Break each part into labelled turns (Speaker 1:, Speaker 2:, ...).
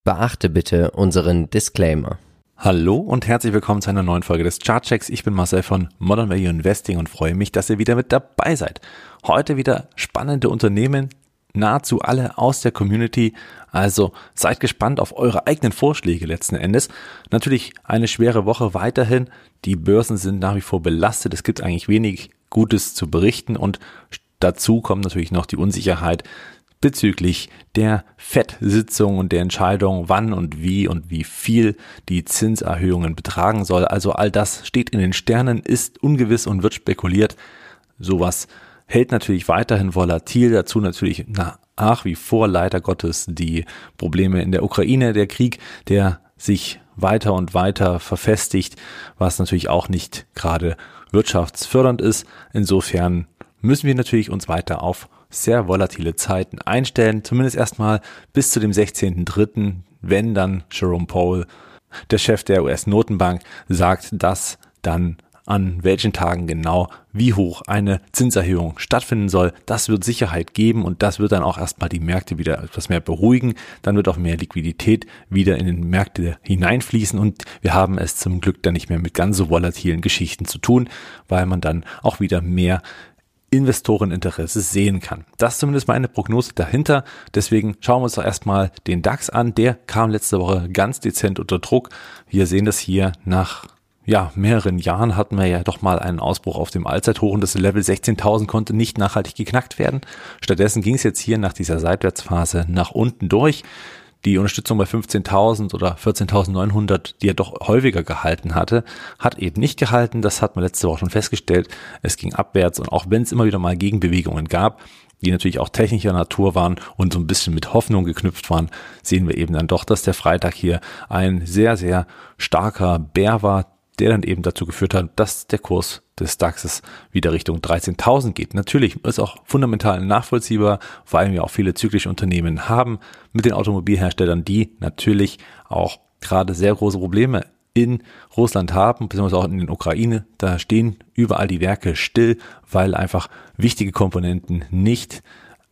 Speaker 1: Beachte bitte unseren Disclaimer.
Speaker 2: Hallo und herzlich willkommen zu einer neuen Folge des Chartchecks. Ich bin Marcel von Modern Value Investing und freue mich, dass ihr wieder mit dabei seid. Heute wieder spannende Unternehmen, nahezu alle aus der Community. Also seid gespannt auf eure eigenen Vorschläge letzten Endes. Natürlich eine schwere Woche weiterhin. Die Börsen sind nach wie vor belastet. Es gibt eigentlich wenig Gutes zu berichten und dazu kommt natürlich noch die Unsicherheit bezüglich der FED-Sitzung und der Entscheidung, wann und wie viel die Zinserhöhungen betragen soll. Also all das steht in den Sternen, ist ungewiss und wird spekuliert. Sowas hält natürlich weiterhin volatil. Dazu natürlich nach wie vor leider Gottes die Probleme in der Ukraine, der Krieg, der sich weiter und weiter verfestigt, was natürlich auch nicht gerade wirtschaftsfördernd ist. Insofern müssen wir natürlich uns weiter auf sehr volatile Zeiten einstellen, zumindest erstmal bis zu dem 16.03., wenn dann Jerome Powell, der Chef der US-Notenbank, sagt, dass dann an welchen Tagen genau wie hoch eine Zinserhöhung stattfinden soll. Das wird Sicherheit geben und das wird dann auch erstmal die Märkte wieder etwas mehr beruhigen. Dann wird auch mehr Liquidität wieder in den Märkte hineinfließen und wir haben es zum Glück dann nicht mehr mit ganz so volatilen Geschichten zu tun, weil man dann auch wieder mehr Investoreninteresse sehen kann. Das ist zumindest meine Prognose dahinter. Deswegen schauen wir uns doch erstmal den DAX an. Der kam letzte Woche ganz dezent unter Druck. Wir sehen das hier nach mehreren Jahren hatten wir ja doch mal einen Ausbruch auf dem Allzeithoch und das Level 16.000 konnte nicht nachhaltig geknackt werden. Stattdessen ging es jetzt hier nach dieser Seitwärtsphase nach unten durch. Die Unterstützung bei 15.000 oder 14.900, die er doch häufiger gehalten hatte, hat eben nicht gehalten. Das hat man letzte Woche schon festgestellt. Es ging abwärts und auch wenn es immer wieder mal Gegenbewegungen gab, die natürlich auch technischer Natur waren und so ein bisschen mit Hoffnung geknüpft waren, sehen wir eben dann doch, dass der Freitag hier ein sehr, sehr starker Bär war, der dann eben dazu geführt hat, dass der Kurs des DAXes wieder Richtung 13.000 geht. Natürlich ist auch fundamental nachvollziehbar, weil wir auch viele zyklische Unternehmen haben mit den Automobilherstellern, die natürlich auch gerade sehr große Probleme in Russland haben, beziehungsweise auch in der Ukraine. Da stehen überall die Werke still, weil einfach wichtige Komponenten nicht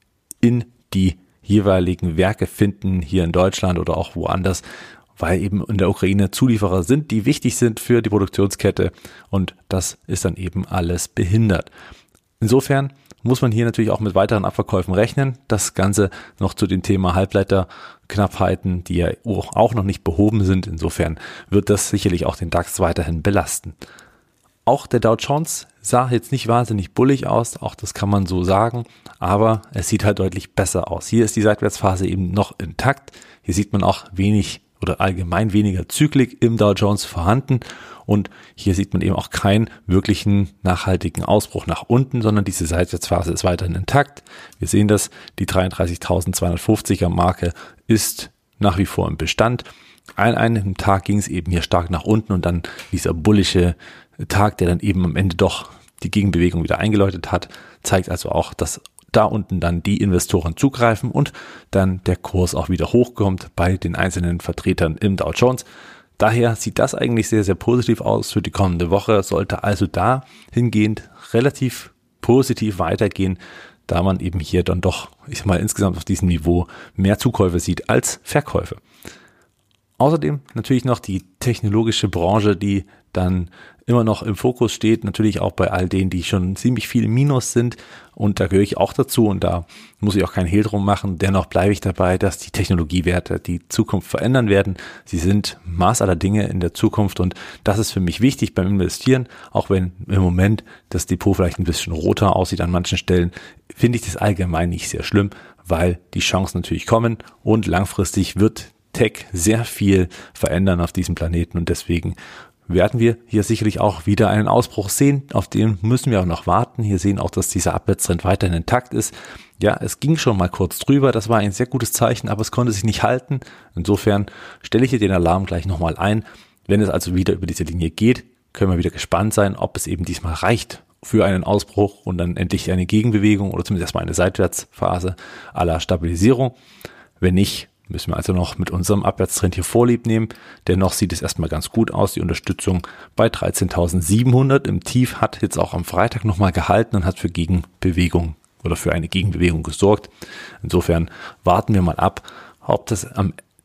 Speaker 2: in die jeweiligen Werke finden, hier in Deutschland oder auch woanders, weil eben in der Ukraine Zulieferer sind, die wichtig sind für die Produktionskette und das ist dann eben alles behindert. Insofern muss man hier natürlich auch mit weiteren Abverkäufen rechnen. Das Ganze noch zu dem Thema Halbleiterknappheiten, die ja auch noch nicht behoben sind. Insofern wird das sicherlich auch den DAX weiterhin belasten. Auch der Dow Jones sah jetzt nicht wahnsinnig bullig aus, auch das kann man so sagen, aber es sieht halt deutlich besser aus. Hier ist die Seitwärtsphase eben noch intakt. Hier sieht man auch wenig oder allgemein weniger Zyklik im Dow Jones vorhanden und hier sieht man eben auch keinen wirklichen nachhaltigen Ausbruch nach unten, sondern diese Seitwärtsphase ist weiterhin intakt. Wir sehen das, die 33.250er Marke ist nach wie vor im Bestand. An einem Tag ging es eben hier stark nach unten und dann dieser bullische Tag, der dann eben am Ende doch die Gegenbewegung wieder eingeläutet hat, zeigt also auch, dass da unten dann die Investoren zugreifen und dann der Kurs auch wieder hochkommt bei den einzelnen Vertretern im Dow Jones. Daher sieht das eigentlich sehr, sehr positiv aus für die kommende Woche, sollte also da hingehend relativ positiv weitergehen, da man eben hier dann doch, ich sag mal, insgesamt auf diesem Niveau mehr Zukäufe sieht als Verkäufe. Außerdem natürlich noch die technologische Branche, die dann immer noch im Fokus steht, natürlich auch bei all denen, die schon ziemlich viel im Minus sind und da gehöre ich auch dazu und da muss ich auch keinen Hehl drum machen, dennoch bleibe ich dabei, dass die Technologiewerte die Zukunft verändern werden. Sie sind Maß aller Dinge in der Zukunft und das ist für mich wichtig beim Investieren, auch wenn im Moment das Depot vielleicht ein bisschen roter aussieht an manchen Stellen, finde ich das allgemein nicht sehr schlimm, weil die Chancen natürlich kommen und langfristig wird Tech sehr viel verändern auf diesem Planeten und deswegen werden wir hier sicherlich auch wieder einen Ausbruch sehen, auf den müssen wir auch noch warten. Hier sehen auch, dass dieser Abwärtstrend weiterhin intakt ist. Ja, es ging schon mal kurz drüber, das war ein sehr gutes Zeichen, aber es konnte sich nicht halten. Insofern stelle ich hier den Alarm gleich nochmal ein. Wenn es also wieder über diese Linie geht, können wir wieder gespannt sein, ob es eben diesmal reicht für einen Ausbruch und dann endlich eine Gegenbewegung oder zumindest erstmal eine Seitwärtsphase à la Stabilisierung. Wenn nicht, müssen wir also noch mit unserem Abwärtstrend hier Vorlieb nehmen. Dennoch sieht es erstmal ganz gut aus. Die Unterstützung bei 13.700 im Tief hat jetzt auch am Freitag nochmal gehalten und hat für Gegenbewegung oder für eine Gegenbewegung gesorgt. Insofern warten wir mal ab, ob das am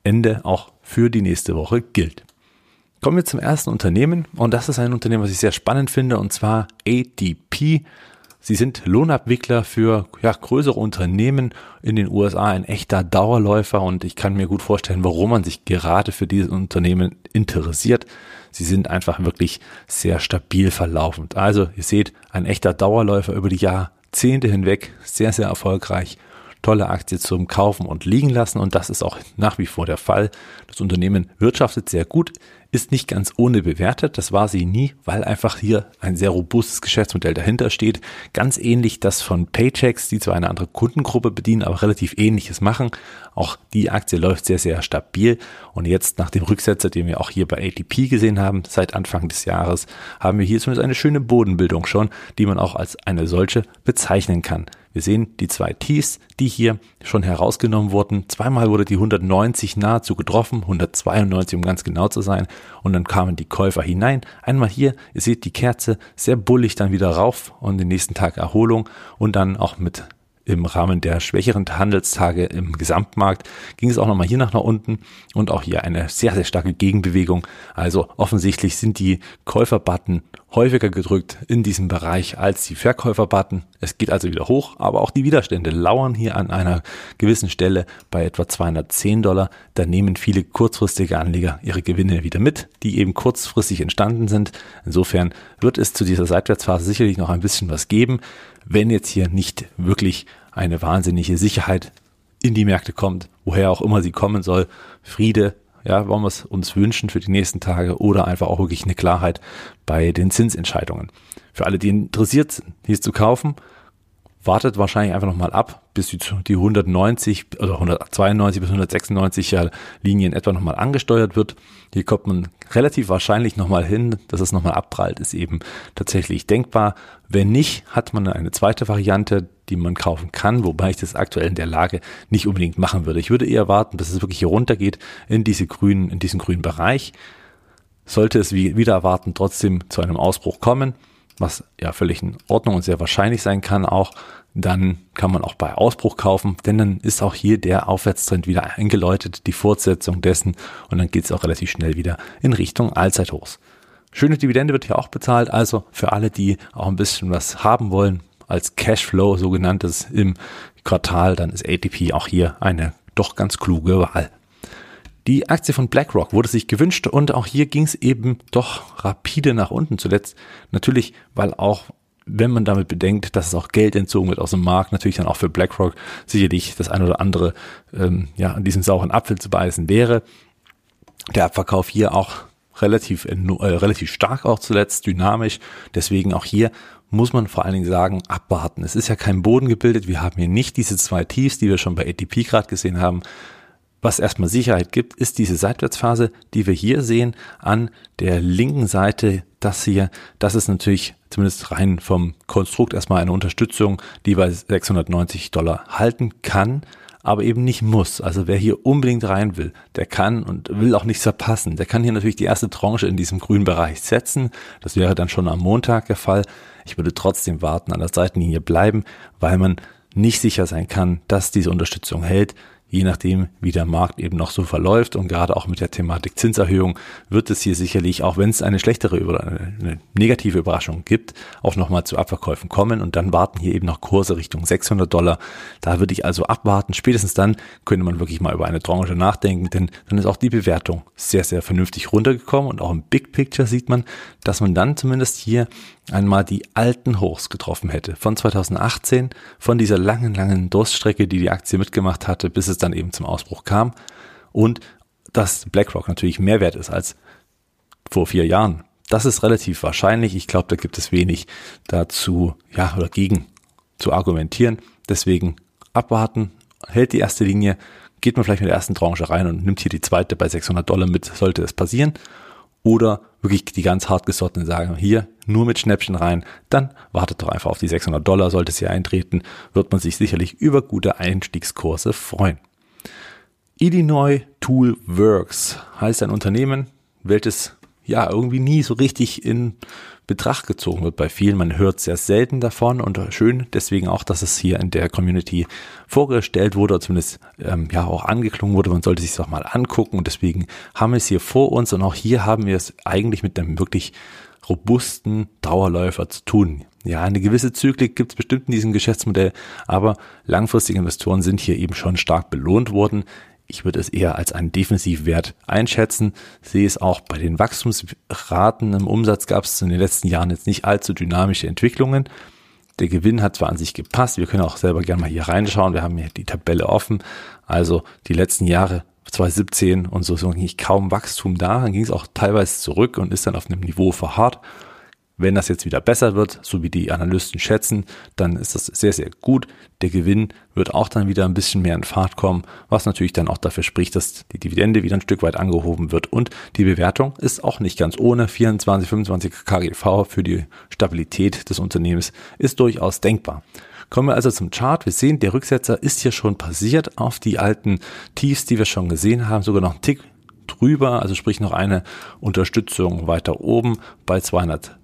Speaker 2: Ende auch für die nächste Woche gilt. Kommen wir zum ersten Unternehmen und das ist ein Unternehmen, was ich sehr spannend finde, und zwar ADP. Sie sind Lohnabwickler für größere Unternehmen in den USA, ein echter Dauerläufer, und ich kann mir gut vorstellen, warum man sich gerade für dieses Unternehmen interessiert. Sie sind einfach wirklich sehr stabil verlaufend. Also ihr seht, ein echter Dauerläufer über die Jahrzehnte hinweg, sehr, sehr erfolgreich. Tolle Aktie zum Kaufen und liegen lassen, und das ist auch nach wie vor der Fall. Das Unternehmen wirtschaftet sehr gut, ist nicht ganz ohne bewertet, das war sie nie, weil einfach hier ein sehr robustes Geschäftsmodell dahinter steht. Ganz ähnlich das von Paychex, die zwar eine andere Kundengruppe bedienen, aber relativ Ähnliches machen. Auch die Aktie läuft sehr, sehr stabil, und jetzt nach dem Rücksetzer, den wir auch hier bei ADP gesehen haben, seit Anfang des Jahres, haben wir hier zumindest eine schöne Bodenbildung schon, die man auch als eine solche bezeichnen kann. Wir sehen die 2 Tiefs, die hier schon herausgenommen wurden. Zweimal wurde die 190 nahezu getroffen, 192 um ganz genau zu sein. Und dann kamen die Käufer hinein. Einmal hier, ihr seht die Kerze, sehr bullig dann wieder rauf und den nächsten Tag Erholung. Und dann auch mit im Rahmen der schwächeren Handelstage im Gesamtmarkt ging es auch nochmal hier nach unten und auch hier eine sehr, sehr starke Gegenbewegung. Also offensichtlich sind die Käuferbutton häufiger gedrückt in diesem Bereich als die Verkäuferbutton. Es geht also wieder hoch, aber auch die Widerstände lauern hier an einer gewissen Stelle bei etwa $210. Da nehmen viele kurzfristige Anleger ihre Gewinne wieder mit, die eben kurzfristig entstanden sind. Insofern wird es zu dieser Seitwärtsphase sicherlich noch ein bisschen was geben, wenn jetzt hier nicht wirklich eine wahnsinnige Sicherheit in die Märkte kommt, woher auch immer sie kommen soll. Friede, wollen wir es uns wünschen für die nächsten Tage, oder einfach auch wirklich eine Klarheit bei den Zinsentscheidungen. Für alle, die interessiert sind, hier zu kaufen, wartet wahrscheinlich einfach nochmal ab, bis die 190 oder 192 bis 196 Linien etwa nochmal angesteuert wird. Hier kommt man relativ wahrscheinlich nochmal hin, dass es nochmal abprallt, ist eben tatsächlich denkbar. Wenn nicht, hat man eine zweite Variante, die man kaufen kann, wobei ich das aktuell in der Lage nicht unbedingt machen würde. Ich würde eher warten, bis es wirklich hier runtergeht in diesen grünen Bereich. Sollte es wieder erwarten trotzdem zu einem Ausbruch kommen, was ja völlig in Ordnung und sehr wahrscheinlich sein kann auch, dann kann man auch bei Ausbruch kaufen, denn dann ist auch hier der Aufwärtstrend wieder eingeläutet, die Fortsetzung dessen, und dann geht es auch relativ schnell wieder in Richtung Allzeithochs. Schöne Dividende wird hier auch bezahlt, also für alle, die auch ein bisschen was haben wollen, als Cashflow sogenanntes im Quartal, dann ist ADP auch hier eine doch ganz kluge Wahl. Die Aktie von BlackRock wurde sich gewünscht, und auch hier ging es eben doch rapide nach unten zuletzt. Natürlich, weil auch, wenn man damit bedenkt, dass es auch Geld entzogen wird aus dem Markt, natürlich dann auch für BlackRock sicherlich das ein oder andere an diesem sauren Apfel zu beißen wäre. Der Abverkauf hier auch relativ stark auch zuletzt, dynamisch. Deswegen auch hier muss man vor allen Dingen sagen, abwarten. Es ist ja kein Boden gebildet. Wir haben hier nicht diese 2 Tiefs, die wir schon bei ADP gerade gesehen haben. Was erstmal Sicherheit gibt, ist diese Seitwärtsphase, die wir hier sehen an der linken Seite. Das ist natürlich zumindest rein vom Konstrukt erstmal eine Unterstützung, die bei $690 halten kann, aber eben nicht muss. Also wer hier unbedingt rein will, der kann und will auch nichts verpassen. Der kann hier natürlich die erste Tranche in diesem grünen Bereich setzen. Das wäre dann schon am Montag der Fall. Ich würde trotzdem warten, an der Seitenlinie bleiben, weil man nicht sicher sein kann, dass diese Unterstützung hält. Je nachdem, wie der Markt eben noch so verläuft, und gerade auch mit der Thematik Zinserhöhung wird es hier sicherlich, auch wenn es eine negative Überraschung gibt, auch nochmal zu Abverkäufen kommen, und dann warten hier eben noch Kurse Richtung $600. Da würde ich also abwarten. Spätestens dann könnte man wirklich mal über eine Tranche nachdenken, denn dann ist auch die Bewertung sehr, sehr vernünftig runtergekommen, und auch im Big Picture sieht man, dass man dann zumindest hier einmal die alten Hochs getroffen hätte. Von 2018, von dieser langen Durststrecke, die Aktie mitgemacht hatte, bis es dann eben zum Ausbruch kam, und dass BlackRock natürlich mehr wert ist als vor 4 Jahren. Das ist relativ wahrscheinlich. Ich glaube, da gibt es wenig dazu, oder gegen zu argumentieren. Deswegen abwarten, hält die erste Linie, geht man vielleicht mit der ersten Tranche rein und nimmt hier die zweite bei $600 mit, sollte es passieren. Oder wirklich die ganz hartgesottenen sagen, hier nur mit Schnäppchen rein, dann wartet doch einfach auf die $600, sollte es hier eintreten, wird man sich sicherlich über gute Einstiegskurse freuen. Illinois Tool Works heißt ein Unternehmen, welches irgendwie nie so richtig in Betracht gezogen wird bei vielen. Man hört sehr selten davon und schön deswegen auch, dass es hier in der Community vorgestellt wurde oder zumindest auch angeklungen wurde. Man sollte sich es auch mal angucken und deswegen haben wir es hier vor uns und auch hier haben wir es eigentlich mit einem wirklich robusten Dauerläufer zu tun. Ja, eine gewisse Zyklik gibt es bestimmt in diesem Geschäftsmodell, aber langfristige Investoren sind hier eben schon stark belohnt worden. Ich würde es eher als einen Defensivwert einschätzen, sehe es auch bei den Wachstumsraten. Im Umsatz gab es in den letzten Jahren jetzt nicht allzu dynamische Entwicklungen. Der Gewinn hat zwar an sich gepasst, wir können auch selber gerne mal hier reinschauen, wir haben hier die Tabelle offen. Also die letzten Jahre 2017 und so ist eigentlich kaum Wachstum da, dann ging es auch teilweise zurück und ist dann auf einem Niveau verharrt. Wenn das jetzt wieder besser wird, so wie die Analysten schätzen, dann ist das sehr, sehr gut. Der Gewinn wird auch dann wieder ein bisschen mehr in Fahrt kommen, was natürlich dann auch dafür spricht, dass die Dividende wieder ein Stück weit angehoben wird. Und die Bewertung ist auch nicht ganz ohne. 24, 25 KGV für die Stabilität des Unternehmens ist durchaus denkbar. Kommen wir also zum Chart. Wir sehen, der Rücksetzer ist hier schon passiert auf die alten Tiefs, die wir schon gesehen haben, sogar noch einen Tick drüber, also sprich noch eine Unterstützung weiter oben bei $211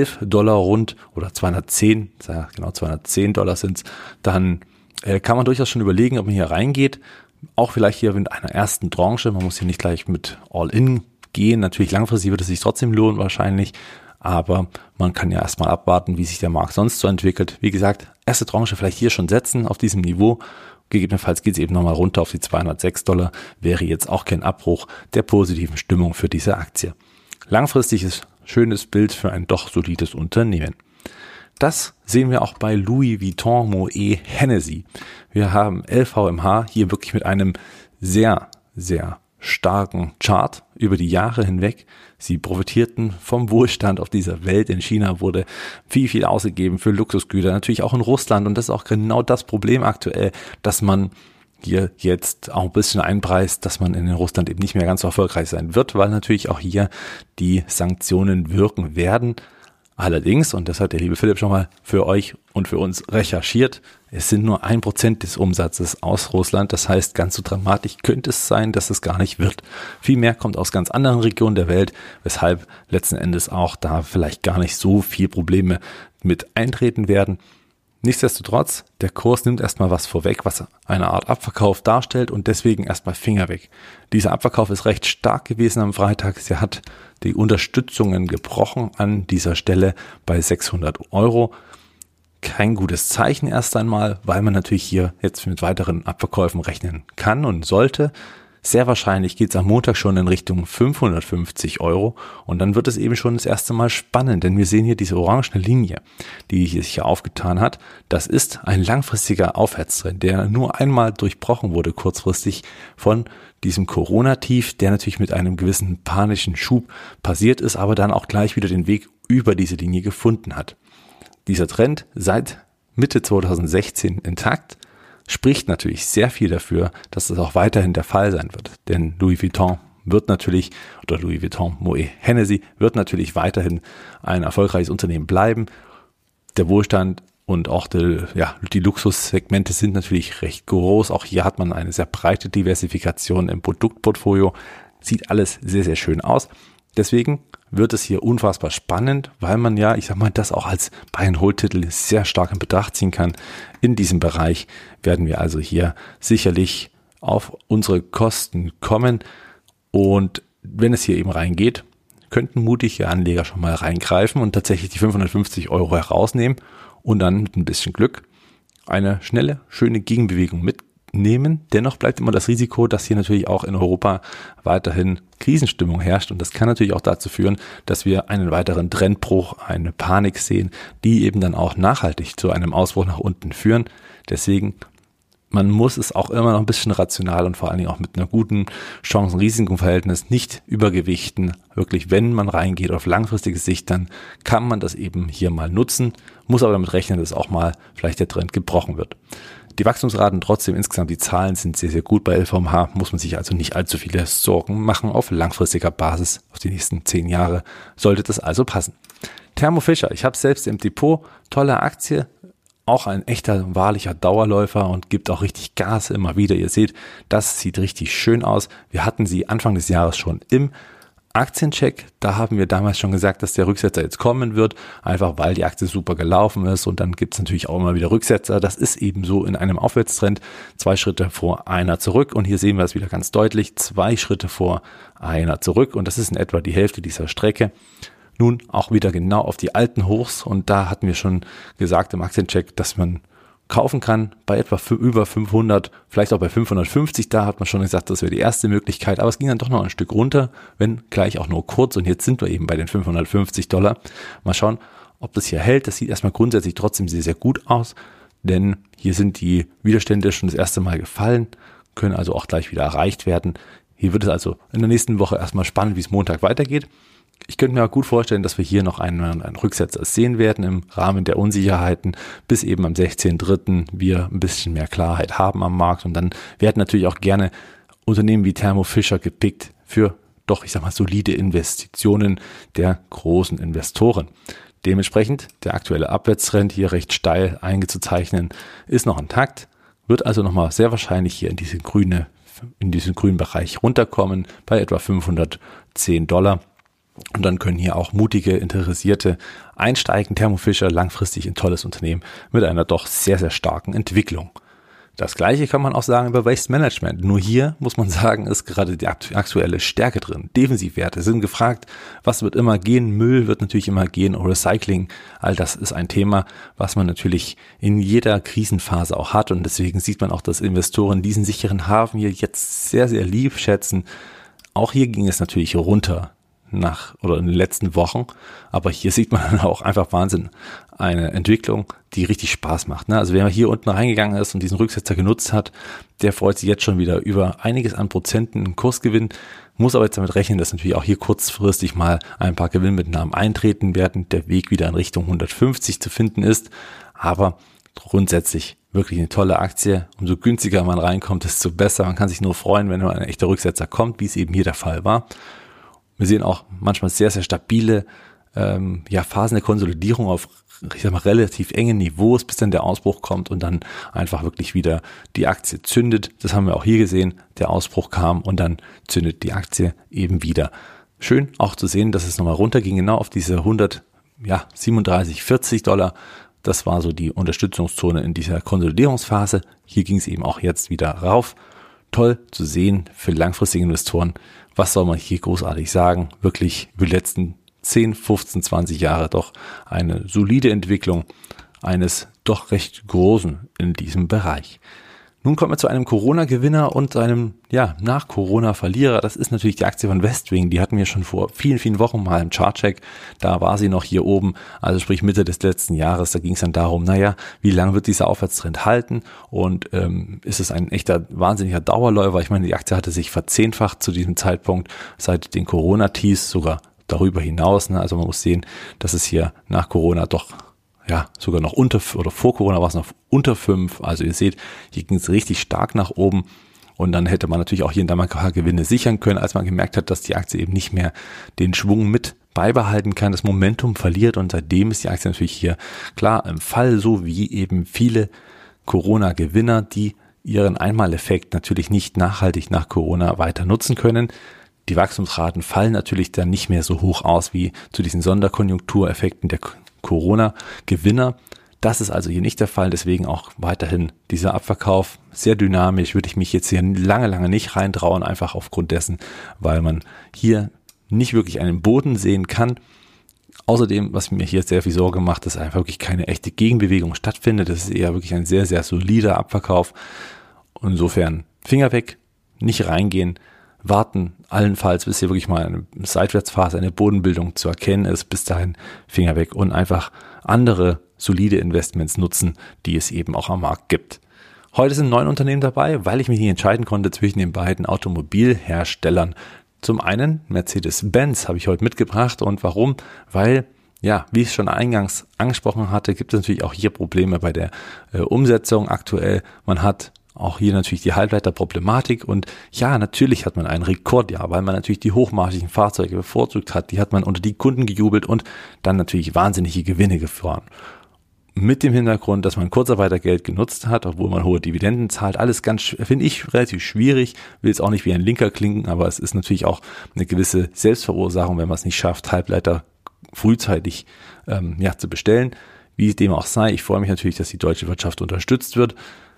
Speaker 2: rund oder 210, ja genau $210 sind es, dann kann man durchaus schon überlegen, ob man hier reingeht, auch vielleicht hier mit einer ersten Tranche, man muss hier nicht gleich mit All-In gehen, natürlich langfristig wird es sich trotzdem lohnen wahrscheinlich, aber man kann ja erstmal abwarten, wie sich der Markt sonst so entwickelt. Wie gesagt, erste Tranche vielleicht hier schon setzen auf diesem Niveau. Gegebenenfalls geht es eben nochmal runter auf die $206, wäre jetzt auch kein Abbruch der positiven Stimmung für diese Aktie. Langfristig ist schönes Bild für ein doch solides Unternehmen. Das sehen wir auch bei Louis Vuitton Moet Hennessy. Wir haben LVMH hier wirklich mit einem sehr, sehr starken Chart über die Jahre hinweg. Sie profitierten vom Wohlstand auf dieser Welt. In China wurde viel ausgegeben für Luxusgüter, natürlich auch in Russland. Und das ist auch genau das Problem aktuell, dass man hier jetzt auch ein bisschen einpreist, dass man in Russland eben nicht mehr ganz so erfolgreich sein wird, weil natürlich auch hier die Sanktionen wirken werden. Allerdings, und das hat der liebe Philipp schon mal für euch und für uns recherchiert, es sind nur 1% des Umsatzes aus Russland. Das heißt, ganz so dramatisch könnte es sein, dass es gar nicht wird. Viel mehr kommt aus ganz anderen Regionen der Welt, weshalb letzten Endes auch da vielleicht gar nicht so viel Probleme mit eintreten werden. Nichtsdestotrotz, der Kurs nimmt erstmal was vorweg, was eine Art Abverkauf darstellt und deswegen erstmal Finger weg. Dieser Abverkauf ist recht stark gewesen am Freitag. Sie hat die Unterstützungen gebrochen an dieser Stelle bei €600. Kein gutes Zeichen erst einmal, weil man natürlich hier jetzt mit weiteren Abverkäufen rechnen kann und sollte. Sehr wahrscheinlich geht es am Montag schon in Richtung €550 und dann wird es eben schon das erste Mal spannend, denn wir sehen hier diese orangene Linie, die sich hier aufgetan hat. Das ist ein langfristiger Aufwärtstrend, der nur einmal durchbrochen wurde kurzfristig von diesem Corona-Tief, der natürlich mit einem gewissen panischen Schub passiert ist, aber dann auch gleich wieder den Weg über diese Linie gefunden hat. Dieser Trend seit Mitte 2016 intakt, spricht natürlich sehr viel dafür, dass das auch weiterhin der Fall sein wird. Denn Louis Vuitton Moet Hennessy wird natürlich weiterhin ein erfolgreiches Unternehmen bleiben. Der Wohlstand und auch die Luxussegmente sind natürlich recht groß. Auch hier hat man eine sehr breite Diversifikation im Produktportfolio. Sieht alles sehr, sehr schön aus. Deswegen wird es hier unfassbar spannend, weil man das auch als Buy-and-Hold-Titel sehr stark in Betracht ziehen kann. In diesem Bereich werden wir also hier sicherlich auf unsere Kosten kommen. Und wenn es hier eben reingeht, könnten mutige Anleger schon mal reingreifen und tatsächlich die €550 herausnehmen und dann mit ein bisschen Glück eine schnelle, schöne Gegenbewegung mitnehmen. Dennoch bleibt immer das Risiko, dass hier natürlich auch in Europa weiterhin Krisenstimmung herrscht und das kann natürlich auch dazu führen, dass wir einen weiteren Trendbruch, eine Panik sehen, die eben dann auch nachhaltig zu einem Ausbruch nach unten führen. Deswegen, man muss es auch immer noch ein bisschen rational und vor allen Dingen auch mit einer guten Chancen-Risiko-Verhältnis nicht übergewichten. Wirklich, wenn man reingeht auf langfristige Sicht, dann kann man das eben hier mal nutzen, muss aber damit rechnen, dass auch mal vielleicht der Trend gebrochen wird. Die Wachstumsraten trotzdem insgesamt, die Zahlen sind sehr, sehr gut bei LVMH, muss man sich also nicht allzu viele Sorgen machen. Auf langfristiger Basis, auf die nächsten 10 Jahre, sollte das also passen. Thermo Fisher, ich habe es selbst im Depot, tolle Aktie, auch ein echter, wahrlicher Dauerläufer und gibt auch richtig Gas immer wieder. Ihr seht, das sieht richtig schön aus. Wir hatten sie Anfang des Jahres schon im Aktiencheck, da haben wir damals schon gesagt, dass der Rücksetzer jetzt kommen wird, einfach weil die Aktie super gelaufen ist und dann gibt es natürlich auch immer wieder Rücksetzer. Das ist eben so in einem Aufwärtstrend, 2 Schritte vor, einer zurück und hier sehen wir es wieder ganz deutlich, 2 Schritte vor, einer zurück und das ist in etwa die Hälfte dieser Strecke. Nun auch wieder genau auf die alten Hochs und da hatten wir schon gesagt im Aktiencheck, dass man kaufen kann bei etwa über 500, vielleicht auch bei 550, da hat man schon gesagt, das wäre die erste Möglichkeit, aber es ging dann doch noch ein Stück runter, wenn gleich auch nur kurz und jetzt sind wir eben bei den $550. Mal schauen, ob das hier hält, das sieht erstmal grundsätzlich trotzdem sehr, sehr gut aus, denn hier sind die Widerstände schon das erste Mal gefallen, können also auch gleich wieder erreicht werden. Hier wird es also in der nächsten Woche erstmal spannend, wie es Montag weitergeht. Ich könnte mir auch gut vorstellen, dass wir hier noch einen Rücksetzer sehen werden im Rahmen der Unsicherheiten, bis eben am 16.03. wir ein bisschen mehr Klarheit haben am Markt und dann werden natürlich auch gerne Unternehmen wie Thermo Fisher gepickt für doch, ich sag mal, solide Investitionen der großen Investoren. Dementsprechend der aktuelle Abwärtstrend hier recht steil eingezeichnen ist noch intakt, wird also nochmal sehr wahrscheinlich hier in diesen grünen Bereich runterkommen bei etwa $510. Und dann können hier auch mutige, Interessierte einsteigen. Thermo Fisher langfristig ein tolles Unternehmen mit einer doch sehr, sehr starken Entwicklung. Das Gleiche kann man auch sagen über Waste Management. Nur hier muss man sagen, ist gerade die aktuelle Stärke drin. Defensivwerte sind gefragt. Was wird immer gehen? Müll wird natürlich immer gehen. Recycling, all das ist ein Thema, was man natürlich in jeder Krisenphase auch hat. Und deswegen sieht man auch, dass Investoren diesen sicheren Hafen hier jetzt sehr, sehr lieb schätzen. Auch hier ging es natürlich runter in den letzten Wochen, aber hier sieht man dann auch einfach Wahnsinn, eine Entwicklung, die richtig Spaß macht. Also wer hier unten reingegangen ist und diesen Rücksetzer genutzt hat, der freut sich jetzt schon wieder über einiges an Prozenten im Kursgewinn, muss aber jetzt damit rechnen, dass natürlich auch hier kurzfristig mal ein paar Gewinnmitnahmen eintreten werden, der Weg wieder in Richtung 150 zu finden ist, aber grundsätzlich wirklich eine tolle Aktie. Umso günstiger man reinkommt, desto besser. Man kann sich nur freuen, wenn ein echter Rücksetzer kommt, wie es eben hier der Fall war. Wir sehen auch manchmal sehr, sehr stabile Phasen der Konsolidierung auf, ich sag mal, relativ engen Niveaus, bis dann der Ausbruch kommt und dann einfach wirklich wieder die Aktie zündet. Das haben wir auch hier gesehen. Der Ausbruch kam und dann zündet die Aktie eben wieder. Schön auch zu sehen, dass es nochmal runterging, genau auf diese $137,40. Das war so die Unterstützungszone in dieser Konsolidierungsphase. Hier ging es eben auch jetzt wieder rauf. Toll zu sehen für langfristige Investoren. Was soll man hier großartig sagen? Wirklich über die letzten 10, 15, 20 Jahre doch eine solide Entwicklung eines doch recht großen in diesem Bereich. Nun kommen wir zu einem Corona-Gewinner und einem Nach-Corona-Verlierer. Das ist natürlich die Aktie von Westwing. Die hatten wir schon vor vielen, vielen Wochen mal im Chartcheck. Da war sie noch hier oben, also sprich Mitte des letzten Jahres. Da ging es dann darum, wie lange wird dieser Aufwärtstrend halten und ist es ein echter wahnsinniger Dauerläufer? Ich meine, die Aktie hatte sich verzehnfacht zu diesem Zeitpunkt seit den Corona-Tiefs, sogar darüber hinaus. Also man muss sehen, dass es hier nach Corona doch sogar noch vor Corona war es noch unter 5. Also ihr seht, hier ging es richtig stark nach oben. Und dann hätte man natürlich auch hier und da mal ein paar Gewinne sichern können, als man gemerkt hat, dass die Aktie eben nicht mehr den Schwung mit beibehalten kann, das Momentum verliert. Und seitdem ist die Aktie natürlich hier klar im Fall, so wie eben viele Corona-Gewinner, die ihren Einmaleffekt natürlich nicht nachhaltig nach Corona weiter nutzen können. Die Wachstumsraten fallen natürlich dann nicht mehr so hoch aus wie zu diesen Sonderkonjunktureffekten der Corona-Gewinner. Das ist also hier nicht der Fall, deswegen auch weiterhin dieser Abverkauf. Sehr dynamisch, würde ich mich jetzt hier lange nicht reintrauen, einfach aufgrund dessen, weil man hier nicht wirklich einen Boden sehen kann. Außerdem, was mir hier sehr viel Sorge macht, dass einfach wirklich keine echte Gegenbewegung stattfindet. Das ist eher wirklich ein sehr, sehr solider Abverkauf. Insofern Finger weg, nicht reingehen, warten, allenfalls, bis hier wirklich mal eine Seitwärtsphase, eine Bodenbildung zu erkennen ist. Bis dahin Finger weg und einfach andere solide Investments nutzen, die es eben auch am Markt gibt. Heute sind 9 Unternehmen dabei, weil ich mich nicht entscheiden konnte zwischen den beiden Automobilherstellern. Zum einen Mercedes-Benz habe ich heute mitgebracht und warum? Weil, wie ich schon eingangs angesprochen hatte, gibt es natürlich auch hier Probleme bei der Umsetzung aktuell. Man hat auch hier natürlich die Halbleiterproblematik und natürlich hat man ein Rekordjahr, weil man natürlich die hochmargigen Fahrzeuge bevorzugt hat. Die hat man unter die Kunden gejubelt und dann natürlich wahnsinnige Gewinne gefahren. mit dem Hintergrund, dass man Kurzarbeitergeld genutzt hat, obwohl man hohe Dividenden zahlt. Alles ganz, finde ich, relativ schwierig. Will jetzt auch nicht wie ein Linker klingen, aber es ist natürlich auch eine gewisse Selbstverursachung, wenn man es nicht schafft, Halbleiter frühzeitig zu bestellen. Wie es dem auch sei, ich freue mich natürlich, dass die deutsche Wirtschaft unterstützt wird.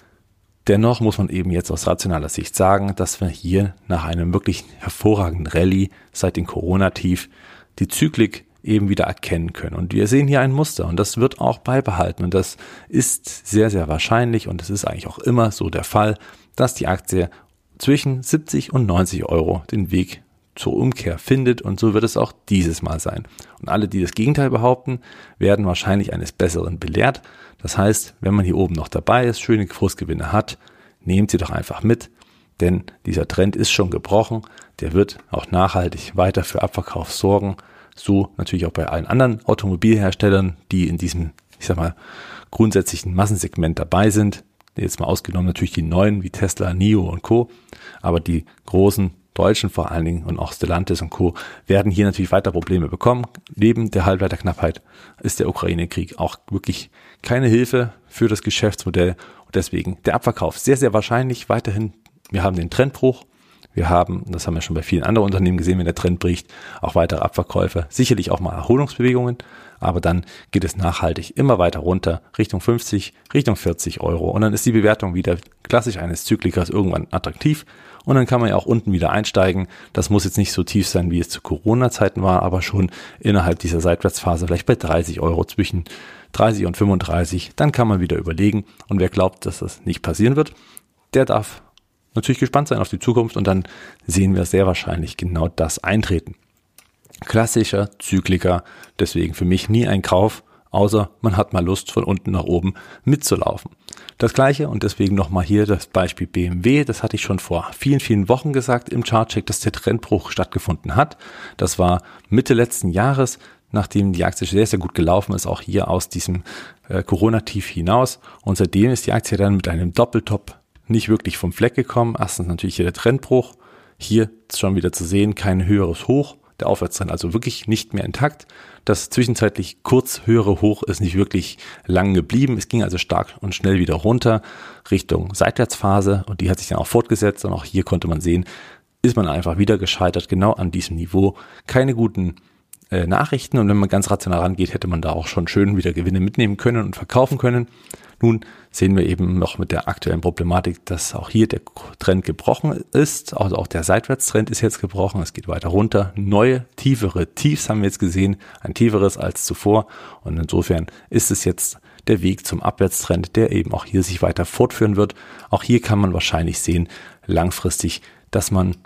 Speaker 2: Dennoch muss man eben jetzt aus rationaler Sicht sagen, dass wir hier nach einem wirklich hervorragenden Rallye seit dem Corona-Tief die Zyklik eben wieder erkennen können. Und wir sehen hier ein Muster und das wird auch beibehalten. Und das ist sehr, sehr wahrscheinlich und es ist eigentlich auch immer so der Fall, dass die Aktie zwischen 70 und 90 Euro den Weg zur Umkehr findet und so wird es auch dieses Mal sein. Und alle, die das Gegenteil behaupten, werden wahrscheinlich eines Besseren belehrt. Das heißt, wenn man hier oben noch dabei ist, schöne Kursgewinne hat, nehmt sie doch einfach mit, denn dieser Trend ist schon gebrochen. Der wird auch nachhaltig weiter für Abverkauf sorgen. So natürlich auch bei allen anderen Automobilherstellern, die in diesem, grundsätzlichen Massensegment dabei sind. Jetzt mal ausgenommen natürlich die neuen wie Tesla, NIO und Co. Aber die großen Deutschen vor allen Dingen und auch Stellantis und Co. werden hier natürlich weiter Probleme bekommen. Neben der Halbleiterknappheit ist der Ukraine-Krieg auch wirklich keine Hilfe für das Geschäftsmodell und deswegen der Abverkauf sehr, sehr wahrscheinlich weiterhin. Wir haben den Trendbruch. Wir haben, das haben wir schon bei vielen anderen Unternehmen gesehen, wenn der Trend bricht, auch weitere Abverkäufe, sicherlich auch mal Erholungsbewegungen, aber dann geht es nachhaltig immer weiter runter, Richtung 50, Richtung 40 Euro und dann ist die Bewertung wieder klassisch eines Zyklikers irgendwann attraktiv und dann kann man ja auch unten wieder einsteigen. Das muss jetzt nicht so tief sein, wie es zu Corona-Zeiten war, aber schon innerhalb dieser Seitwärtsphase vielleicht bei 30 Euro, zwischen 30 und 35, dann kann man wieder überlegen und wer glaubt, dass das nicht passieren wird, der darf natürlich gespannt sein auf die Zukunft und dann sehen wir sehr wahrscheinlich genau das eintreten. Klassischer Zykliker, deswegen für mich nie ein Kauf, außer man hat mal Lust von unten nach oben mitzulaufen. Das gleiche und deswegen nochmal hier das Beispiel BMW, das hatte ich schon vor vielen, vielen Wochen gesagt im Chartcheck, dass der Trendbruch stattgefunden hat. Das war Mitte letzten Jahres, nachdem die Aktie sehr, sehr gut gelaufen ist, auch hier aus diesem Corona-Tief hinaus und seitdem ist die Aktie dann mit einem Doppeltop nicht wirklich vom Fleck gekommen. Erstens natürlich hier der Trendbruch. Hier ist schon wieder zu sehen, kein höheres Hoch. Der Aufwärtstrend also wirklich nicht mehr intakt. Das zwischenzeitlich kurz höhere Hoch ist nicht wirklich lang geblieben. Es ging also stark und schnell wieder runter Richtung Seitwärtsphase und die hat sich dann auch fortgesetzt. Und auch hier konnte man sehen, ist man einfach wieder gescheitert, genau an diesem Niveau. Keine guten Nachrichten und wenn man ganz rational rangeht, hätte man da auch schon schön wieder Gewinne mitnehmen können und verkaufen können. Nun sehen wir eben noch mit der aktuellen Problematik, dass auch hier der Trend gebrochen ist. Also auch der Seitwärtstrend ist jetzt gebrochen. Es geht weiter runter. Neue, tiefere Tiefs haben wir jetzt gesehen. Ein tieferes als zuvor. Und insofern ist es jetzt der Weg zum Abwärtstrend, der eben auch hier sich weiter fortführen wird. Auch hier kann man wahrscheinlich sehen, langfristig, dass man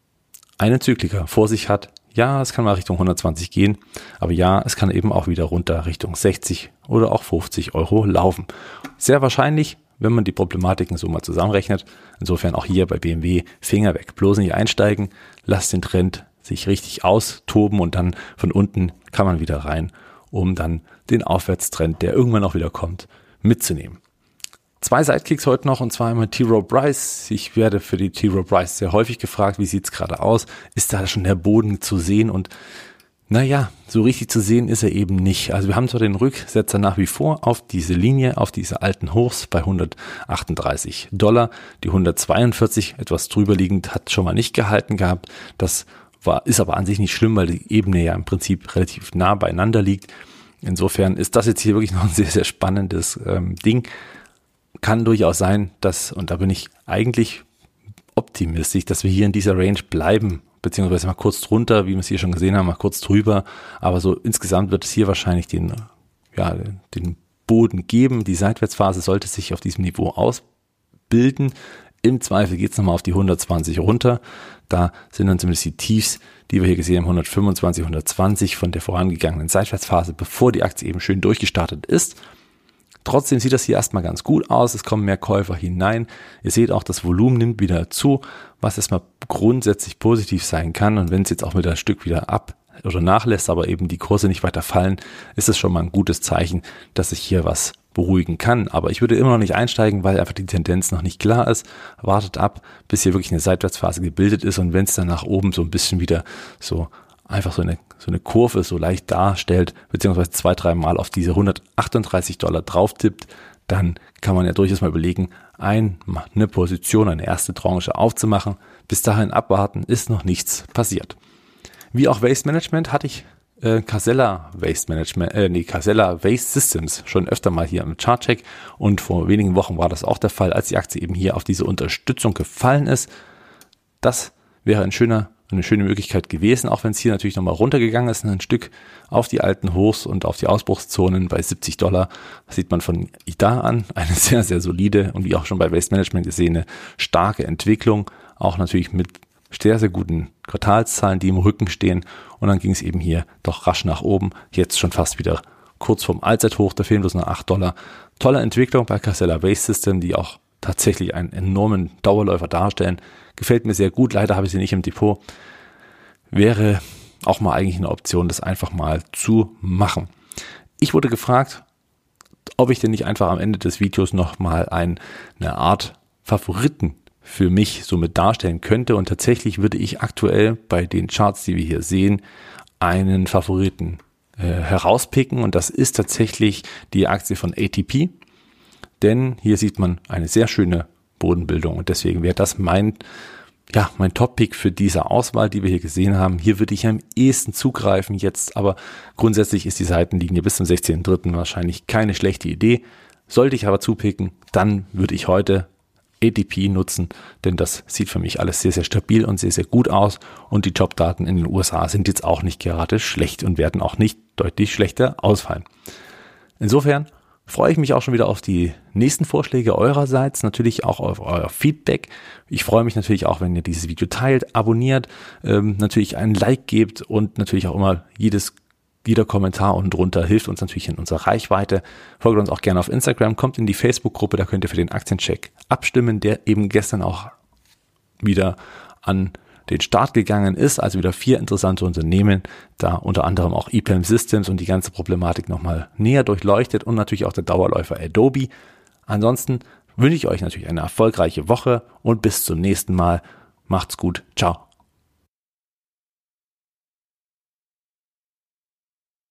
Speaker 2: einen Zykliker vor sich hat. Ja, es kann mal Richtung 120 gehen, aber ja, es kann eben auch wieder runter Richtung 60 oder auch 50 Euro laufen. Sehr wahrscheinlich, wenn man die Problematiken so mal zusammenrechnet. Insofern auch hier bei BMW Finger weg. Bloß nicht einsteigen, lasst den Trend sich richtig austoben und dann von unten kann man wieder rein, um dann den Aufwärtstrend, der irgendwann auch wieder kommt, mitzunehmen. 2 Sidekicks heute noch und zwar einmal T. Rowe Price. Ich werde für die T. Rowe Price sehr häufig gefragt, wie sieht's gerade aus? Ist da schon der Boden zu sehen? Und naja, so richtig zu sehen ist er eben nicht. Also wir haben zwar den Rücksetzer nach wie vor auf diese Linie, auf diese alten Hochs bei $138. Die 142 etwas drüber liegend hat schon mal nicht gehalten gehabt. Das ist aber an sich nicht schlimm, weil die Ebene ja im Prinzip relativ nah beieinander liegt. Insofern ist das jetzt hier wirklich noch ein sehr, sehr spannendes Ding. Kann durchaus sein, dass, und da bin ich eigentlich optimistisch, dass wir hier in dieser Range bleiben, beziehungsweise mal kurz drunter, wie wir es hier schon gesehen haben, mal kurz drüber, aber so insgesamt wird es hier wahrscheinlich den Boden geben. Die Seitwärtsphase sollte sich auf diesem Niveau ausbilden. Im Zweifel geht es nochmal auf die 120 runter. Da sind dann zumindest die Tiefs, die wir hier gesehen haben, 125, 120 von der vorangegangenen Seitwärtsphase, bevor die Aktie eben schön durchgestartet ist. Trotzdem sieht das hier erstmal ganz gut aus, es kommen mehr Käufer hinein. Ihr seht auch, das Volumen nimmt wieder zu, was erstmal grundsätzlich positiv sein kann. Und wenn es jetzt auch mit ein Stück wieder ab oder nachlässt, aber eben die Kurse nicht weiter fallen, ist es schon mal ein gutes Zeichen, dass sich hier was beruhigen kann. Aber ich würde immer noch nicht einsteigen, weil einfach die Tendenz noch nicht klar ist. Wartet ab, bis hier wirklich eine Seitwärtsphase gebildet ist und wenn es dann nach oben so ein bisschen wieder so einfach so eine Kurve so leicht darstellt, beziehungsweise 2-3 Mal auf diese $138 drauf tippt, dann kann man ja durchaus mal überlegen, eine Position, eine erste Tranche aufzumachen. Bis dahin abwarten, ist noch nichts passiert. Wie auch Waste Management hatte ich Casella Waste Systems schon öfter mal hier im Chartcheck und vor wenigen Wochen war das auch der Fall, als die Aktie eben hier auf diese Unterstützung gefallen ist. Das wäre eine schöne Möglichkeit gewesen, auch wenn es hier natürlich nochmal runtergegangen ist, ein Stück auf die alten Hochs und auf die Ausbruchszonen bei $70. Das sieht man von IDA an, eine sehr, sehr solide und wie auch schon bei Waste Management gesehen, eine starke Entwicklung, auch natürlich mit sehr, sehr guten Quartalszahlen, die im Rücken stehen und dann ging es eben hier doch rasch nach oben, jetzt schon fast wieder kurz vorm Allzeithoch, da fehlen bloß noch $8. Tolle Entwicklung bei Casella Waste System, die auch tatsächlich einen enormen Dauerläufer darstellen. Gefällt mir sehr gut, leider habe ich sie nicht im Depot. Wäre auch mal eigentlich eine Option, das einfach mal zu machen. Ich wurde gefragt, ob ich denn nicht einfach am Ende des Videos nochmal eine Art Favoriten für mich somit darstellen könnte und tatsächlich würde ich aktuell bei den Charts, die wir hier sehen, einen Favoriten herauspicken und das ist tatsächlich die Aktie von ATP, denn hier sieht man eine sehr schöne Bodenbildung und deswegen wäre das mein Top-Pick für diese Auswahl, die wir hier gesehen haben. Hier würde ich am ehesten zugreifen jetzt, aber grundsätzlich ist die Seitenlinie bis zum 16.3. wahrscheinlich keine schlechte Idee. Sollte ich aber zupicken, dann würde ich heute ATP nutzen, denn das sieht für mich alles sehr, sehr stabil und sehr, sehr gut aus und die Jobdaten in den USA sind jetzt auch nicht gerade schlecht und werden auch nicht deutlich schlechter ausfallen. Insofern freue ich mich auch schon wieder auf die nächsten Vorschläge eurerseits, natürlich auch auf euer Feedback. Ich freue mich natürlich auch, wenn ihr dieses Video teilt, abonniert, natürlich einen Like gebt und natürlich auch immer jeder Kommentar unten drunter hilft uns natürlich in unserer Reichweite. Folgt uns auch gerne auf Instagram, kommt in die Facebook-Gruppe, da könnt ihr für den Aktiencheck abstimmen, der eben gestern auch wieder an den Start gegangen ist, also wieder 4 interessante Unternehmen, da unter anderem auch EPAM Systems und die ganze Problematik nochmal näher durchleuchtet und natürlich auch der Dauerläufer Adobe. Ansonsten wünsche ich euch natürlich eine erfolgreiche Woche und bis zum nächsten Mal. Macht's gut. Ciao.